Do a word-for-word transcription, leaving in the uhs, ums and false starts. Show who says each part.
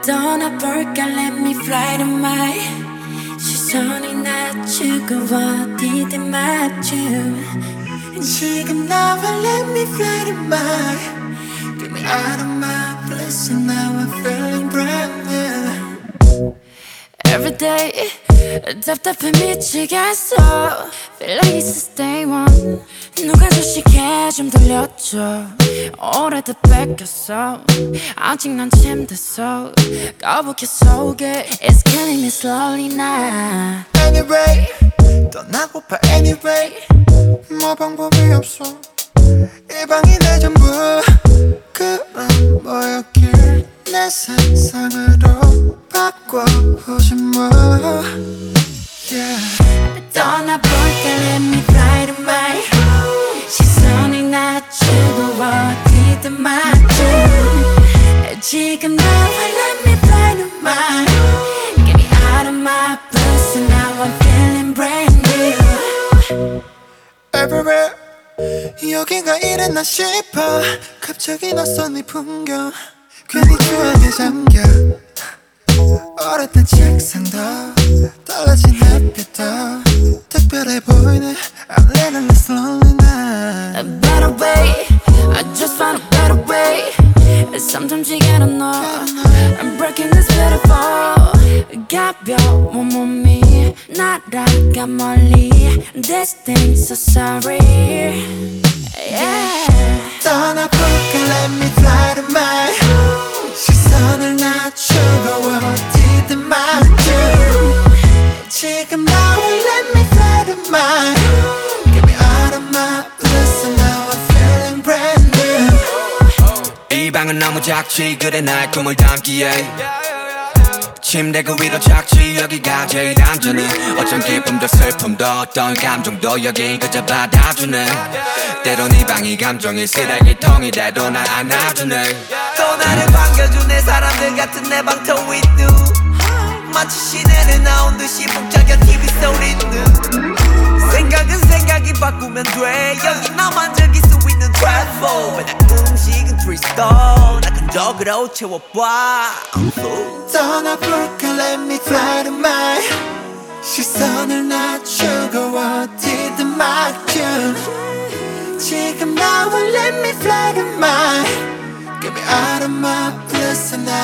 Speaker 1: 떠나볼까 let me fly to my 시선이 낮추고 어디든 맞춤 지금 나와 let me fly to my Get me out of my bliss and now I'm feeling brand new Every day 답답해 미치겠어 Feel like it's a day one 누가 주식해 좀 들려줘 오래돼 뺏겼어 아직 난 침대서 거북해 속에 It's killing me slowly now
Speaker 2: Anyway 떠나고파 anyway 뭐 방법이 없어 이 방이 내 전부 그럼 뭐였길 내 세상으로 바꿔보지 뭐 yeah.
Speaker 1: 떠나볼까 let me fly to my 시선이 낮추고 어디든 맞춤 지금 나와 let me fly to my Get me out of my blues and now I'm feeling brand new
Speaker 2: Everywhere 여긴가 이랬나 싶어 갑자기 낯선 이 풍경 괜히 추억에 잠겨 오랬던 책상도 달라진 햇빛도 특별해 보이네 I'm living this lonely night
Speaker 1: A better way I just found a better way Sometimes you gotta know I'm breaking this beautiful 가벼운 몸이 날아가 멀리 This thing's so sorry yeah.
Speaker 2: 떠나볼까 let me fly to my 시선을 낮추고 어디든 맞춤 지금 나와 let me fly to my Get me out of my bliss and now I'm feeling brand new
Speaker 3: 이 방은 너무 작지 그래 날 꿈을 담기에 침대 그 위로 작지 여기가 제일 안전해 어쩜 기쁨도 슬픔도 어떤 감정도 여긴 그저 받아주네 때론 이 방이 감정의 쓰레기통이 돼도 날 안아주네
Speaker 4: 또 나를 반겨주네 사람들 같은 내 방터 with you 마치 시내를 나온 듯이 복잡한 티비 소리는 생각은 생각이 바꾸면 돼 여기 나만 즐길 수 있는 트래플 맨날 음식은 three star 나 근적으로 채워봐
Speaker 2: 떠나볼까 let me fly to my 시선을 낮추고 어디든 맞춤 지금 나와 let me fly to my Get me out of my bliss and